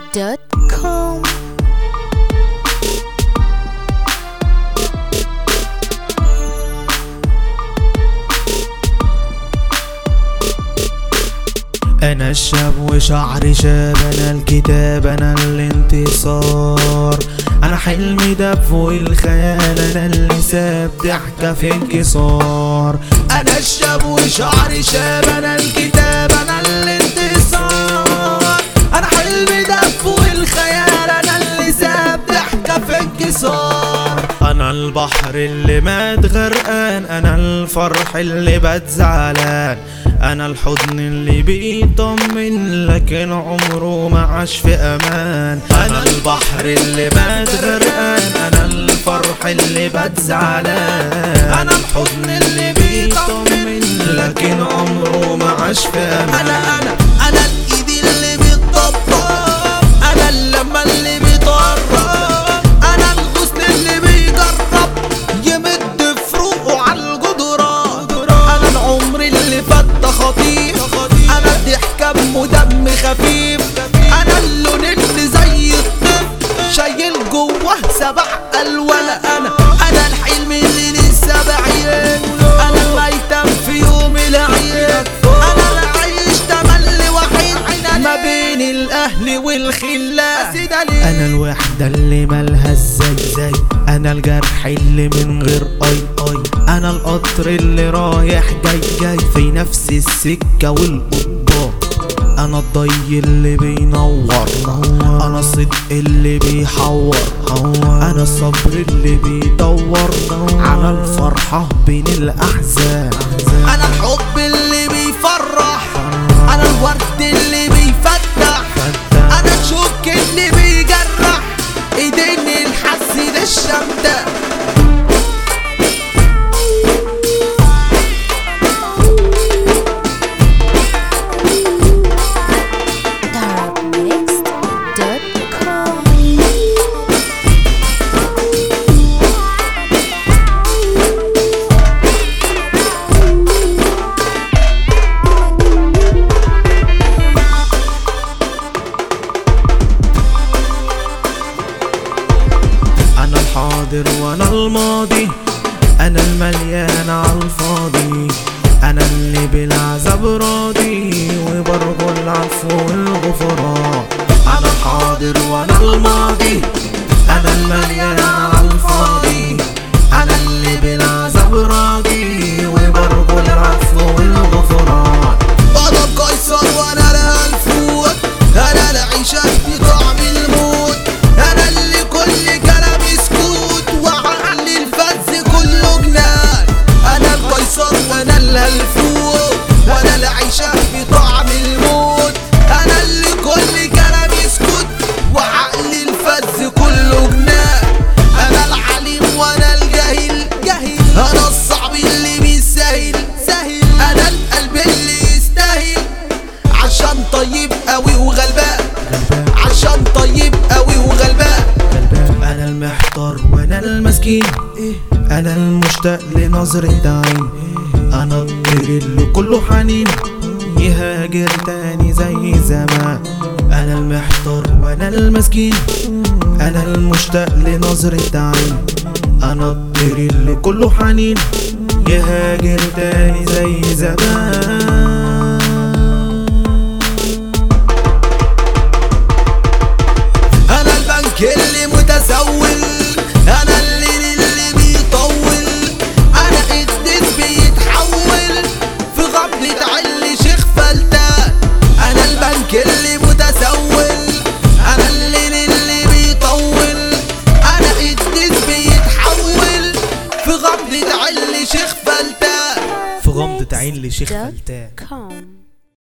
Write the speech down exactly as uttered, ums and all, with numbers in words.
دوت كوم. أنا الشاب وشعري شاب، أنا الكتاب، أنا الانتصار، أنا حلمي دب فوق الخيال، أنا اللي ساب ضحكة في انكسار. أنا الشاب وشعري شاب، أنا الكتاب، أنا الانتصار، أنا حلمي دب فوق الخيال، أنا اللي ساب ضحكة في انكسار. أنا البحر اللي مات غرقان، أنا الفرح اللي بات زعلان، أنا الحضن اللي بيطمن لكن عمره ما عاش في أمان. أنا البحر اللي مات غرقان، أنا الفرح اللي بات زعلان، أنا الحضن اللي بيطمن لكن عمره ما عاش في أمان. أنا أنا أنا الإيد اللي بتطبطب، أنا اللمة اللي بتقرب، أنا الغصن اللي بيجرب يمد فروقه على الجدران، أنا العمر اللي فات خطير، أنا الضحكة بدم خفيف، أنا اللون اللي زي الطفل شايل جواه سبع ألوان. أنا أنا الحلم اللي لسه بعيد، أنا الميتم في يوم العيد، أنا اللي عايش تملي وحيد ما بين الأهل والخلة. أنا الوحدة اللي مالها زي زي، أنا الجرح اللي من غير أي أي، أنا القطر اللي رايح جاي جاي في نفس السكة والقضبان، أنا الضي اللي بينور، أنا الصدق اللي بيحور، أنا الصبر اللي بيدور على الفرحة بين الأحزان، أنا الحب اللي بيفرح، أنا الورد اللي بيفتح، أنا الشوك اللي بيجرح ايدين الحس ده الشمتة. وانا الماضي، انا المليان عالفاضي، انا اللي بالعذاب راضي وبرجو العفو والغفران. انا الحاضر وانا الماضي، انا المليان عالفاضي، انا اللي بالعذاب راضي وبرجو العفو والغفران. انا القيصر وانا لها الفوت، انا العيشة بطعم الموت، انا اللي كل كلام سكوت وعقل الفز كله جنان. انا القيصر وانا اللي الفوق، وانا العيشة بطعم الموت، انا اللي كل كلام سكوت وعقل الفز كله جنان. انا العليم وانا الجاهل جاهل، انا الصعب اللي بيسهل سهل، انا القلب اللي يستاهل عشان طيب قوي وغلبان، عشان طيب قوي وغلبان. أنا المحتار وأنا المسكين، أنا المشتاق لنظرة عين، أنا الطير اللي كله حنين يهاجر تاني زي زمان. أنا المحتار وأنا المسكين، أنا المشتاق لنظرة عين، أنا الطير اللي كله حنين يهاجر تاني زي زمان. أنا البنك اللي متسول، أنا الليل اللي بيطول، أنا قديس بيتحول في غفلة علي شيخ فلتان. أنا البنك اللي متسول، أنا الليل اللي بيطول، أنا قديس بيتحول في غفلة علي شيخ فلتان. في غمضة عين لشيخ فلتان. كوم.